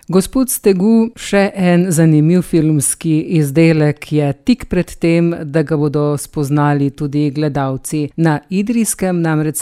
Gospod Stegu, še en zanimiv filmski izdelek je tik pred tem, da ga bodo spoznali tudi gledalci. Na Idrijskem, namreč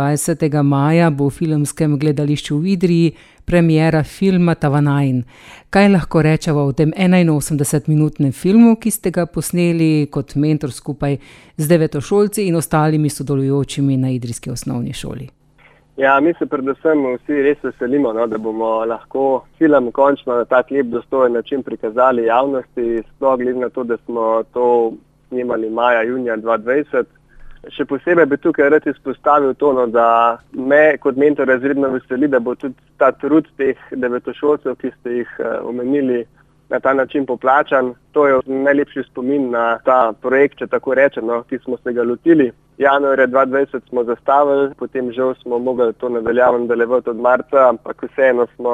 27. maja, bo v Filmskem gledališču v Idriji premiera filma Tavanain. Kaj lahko rečemo o tem 81-minutnem filmu, ki ste ga posneli kot mentor skupaj z devetošolci in ostalimi sodelujočimi na idrijski osnovni šoli? Ja, mi se predvsem vsi res veselimo, da bomo lahko film končno na tak lep, dostojen način prikazali javnosti, sploh glede na to, da smo to snemali maja, junija 2020. Še posebej bi tukaj rad izpostavil to, da me kot mentor izredno veseli, da bo tudi ta trud teh devetošolcev, ki ste jih omenili, na ta način poplačan. To je najlepši spomin na ta projekt, če tako rečemo, ki smo se ga lotili. Januarja 2020 smo zastavili, potem žal smo mogli to nadaljevati od marca, ampak vseeno smo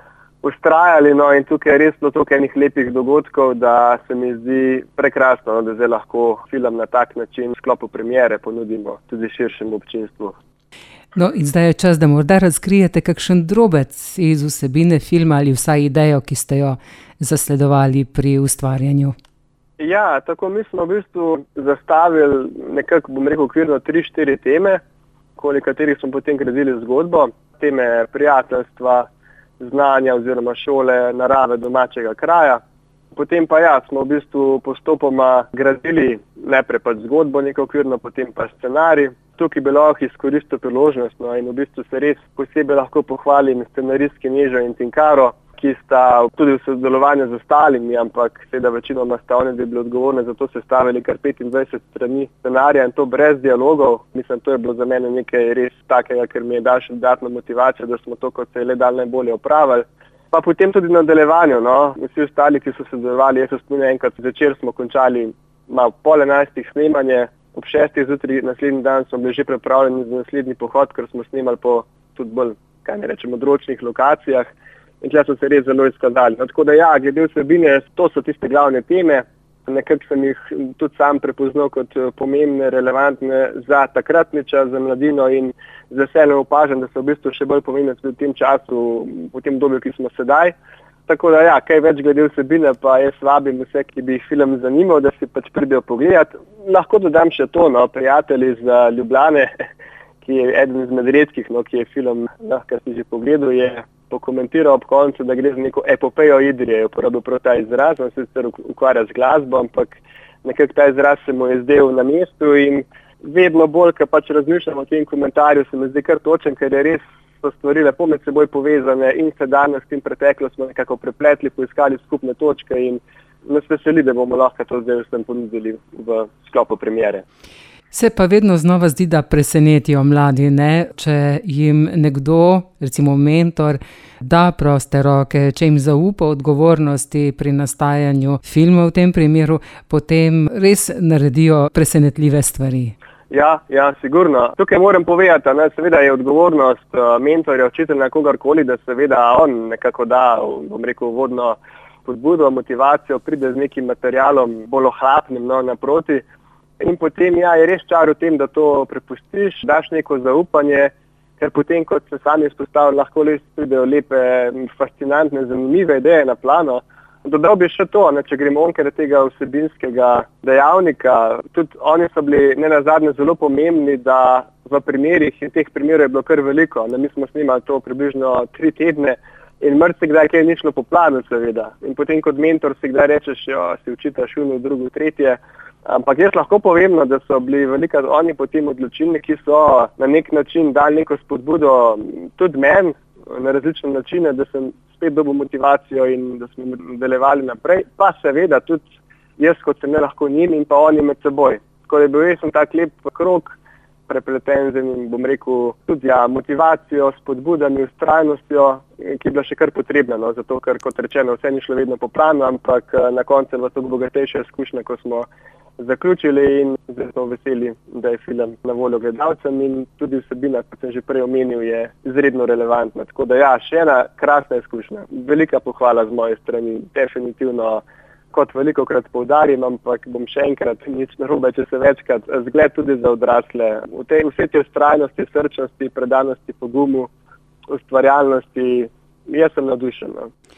ustrajali, in tukaj je res bilo toliko enih lepih dogodkov, da se mi zdi prekrasno, da zdaj lahko film na tak način v sklopu premiere ponudimo tudi širšemu občinstvu. No, in zdaj je čas, da morda razkrijete kakšen drobec iz vsebine filma ali vsaj idejo, ki ste jo zasledovali pri ustvarjanju. Ja, tako mi smo v bistvu zastavili nekako, okvirno 3-4 teme, okoli katerih smo potem gradili zgodbo. Teme prijateljstva, znanja oziroma šole, narave, domačega kraja. Potem pa smo v bistvu postopoma gradili najprej zgodbo neko okvirno, potem pa scenarij. Tukaj bi lahko izkoristil priložnost in v bistvu se res posebej lahko pohvalim scenaristki Nežo in Tinkaro, ki sta tudi v sodelovanju z ostalimi, ampak seveda večinoma sta oni bili odgovorni, zato so sestavili kar 25 strani scenarija in to brez dialogov. Mislim, to je bilo za mene nekaj res takega, ker mi je dal še dodatno motivacijo, da smo to, kot se je le dal, najbolje opravili. Pa potem tudi na nadaljevanju, vsi ostali, ki so sodelovali, jaz se spomnim enkrat zvečer smo končali ob 10:30 snemanje, ob 6:00 zjutraj naslednji dan smo bili že pripravljeni za naslednji pohod, ker smo snemali po tudi bolj, odročnih lokacijah. In tukaj so se res zelo izkazali. Tako da glede vsebine, to so tiste glavne teme. Nekako sem jih tudi sam prepoznal kot pomembne, relevantne za takratni čas, za mladino in z veseljem opažam, da so v bistvu še bolj pomembne tudi v tem času, v tem obdobju, ki smo sedaj. Tako da kaj več glede vsebine, pa jaz vabim vse, ki bi jih film zanimal, da si pridejo pogledati. Lahko dodam še to, prijatelji iz Ljubljane, ki je eden izmed redkih, ki je film lahko si že pogledal, je pokomentiral ob koncu, da gre za neko epopejo Idrije, je uporabil prav ta izraz, on se sicer ukvarja z glasbo, ampak nekako ta izraz se mu je zdel na mestu in vedno bolj, ko razmišljam o tem komentarju, se mi zdi kar točen, ker je res so stvari lepo med seboj povezane in sedanjost in preteklost smo nekako prepletli, poiskali skupne točke in nas veseli, da bomo lahko to zdaj vsem ponudili v sklopu premiere. Se pa vedno znova zdi, da presenetijo mladi, če jim nekdo, recimo mentor, da proste roke, če jim zaupa odgovornosti pri nastajanju filma v tem primeru, potem res naredijo presenetljive stvari. Ja, sigurno. Tukaj moram povedati, seveda je odgovornost mentorja, učitelja, kogarkoli, da seveda on nekako da, vodno spodbudo, motivacijo, pride z nekim materialom bolj ohlapnim, naproti. In potem je res čar v tem, da to prepustiš, daš neko zaupanje, ker potem, kot se sami izpostavili, lahko res pridejo lepe, fascinantne, zanimive ideje na plano. Dodal bi še to, če gremo onkraj tega vsebinskega dejavnika, tudi oni so bili nenazadnje zelo pomembni, da v primerih, in teh primerov je bilo kar veliko, mi smo snimali to približno 3 tedne in marsikdaj kaj ni šlo po planu, seveda. In potem kot mentor si kdaj rečeš, si učitaš eno, drugo, tretje. Ampak jaz lahko povem, da so bili velikokrat oni potem odločilni, ki so na nek način dali neko spodbudo tudi meni na različne načine, da sem spet dobil motivacijo in da smo nadaljevali naprej. Pa seveda tudi jaz, kot sem lahko njim in pa oni med seboj. Tako da je bil res tak lep krog prepleten z enim, tudi motivacijo, spodbudami, vztrajnostjo, ki je bila še kar potrebna, zato ker, kot rečeno, vse ni šlo vedno po planu, ampak na koncu je bila tako bogatejša izkušnja, ko smo zaključili in zdaj smo veseli, da je film na voljo gledalcem in tudi vsebina, kot sem že prej omenil, je izredno relevantna. Tako da še ena krasna izkušnja. Velika pohvala z moje strani, definitivno, kot velikokrat poudarim, ampak bom še enkrat, nič narobe, če se večkrat, zgled tudi za odrasle. Vse te vztrajnosti, srčnosti, predanosti, pogumu, ustvarjalnosti, jaz sem navdušen.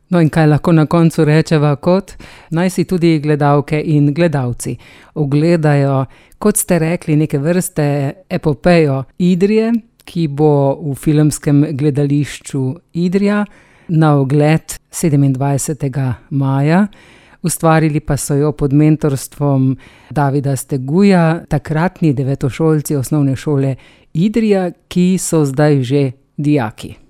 No in kaj lahko na koncu rečeva kot? Naj si tudi gledalke in gledalci ogledajo, kot ste rekli, neke vrste epopejo Idrije, ki bo v filmskem gledališču Idrija na ogled 27. maja. Ustvarili pa so jo pod mentorstvom Davida Steguja, takratni devetošolci osnovne šole Idrija, ki so zdaj že dijaki.